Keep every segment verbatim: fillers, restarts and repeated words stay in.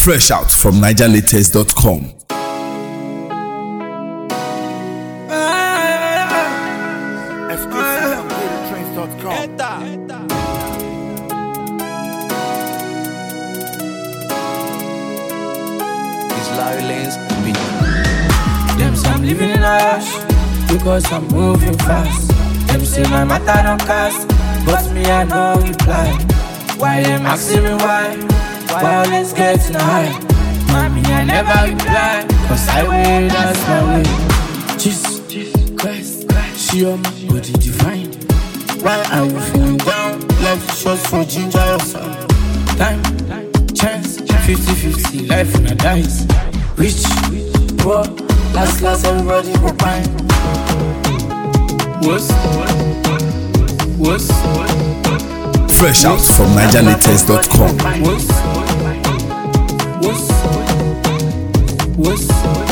Fresh out from niger latest dot com. Them say I'm living in a rush because I'm moving fast. Them say my matter don't cast, but me I no reply. Why them asking me why? Violence getting high. Mommy I never reply, cause I way, that's my way. Jesus Christ, she on my body divine. Why are you feeling down? Life shots for ginger or something. Time, chance, fifty fifty, life in a dice. Rich, poor, last class, everybody go fine. What's, what's, Fresh out from niger latest dot com. What's, what's, what's,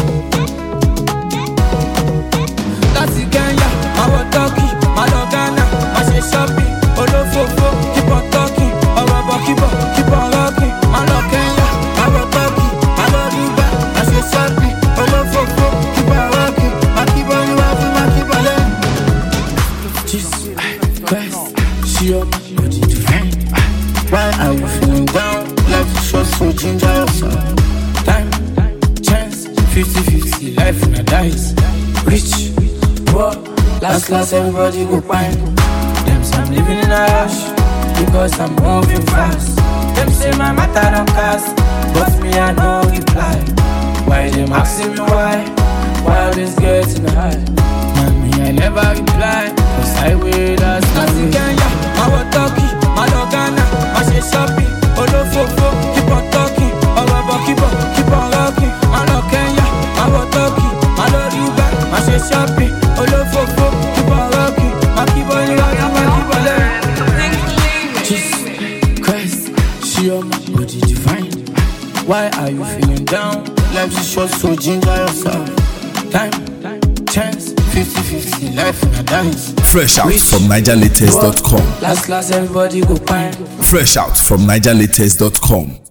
that's the Kenya, my wa talking, my Logana, my say shopping, Olofofo, keep on talking, Oraba, keep on, keep on rocking, my Lord Kenya, my wa talking, my Lord Riba, my say shopping, Olofofo, keep on rocking, my keep on rocking, my keep on rocking. Jesus Christ, she up, body divine. Why are you feeling down? Life is short, so ginger or something. Time, chance, fifty fifty, life in a dice. Rich, poor, last class, everybody go fine. Them say I'm living in a rush because I'm moving fast. Them say my matter don't cast, but me I no reply. Why them asking me why? Why all this getting high? Mommy I never reply, cause I wait, that's my way. Kenya, my wa talking, my Logana, my say shopping, Olofofo, keep on talking, Oraba, keep on, keep on rocking, my Lord Kenya, my wa talking, my Lord Riba, my say shopping, Olofofo, keep on rocking, my keep on rocking, my keep on rocking. Jesus Christ, she on my body divine. Why are you feeling down? Life is short, so ginger yourself. Time, chance, fifty fifty, life in a dance. Fresh out from niger latest dot com. Last class, everybody go fine. Fresh out from niger latest dot com.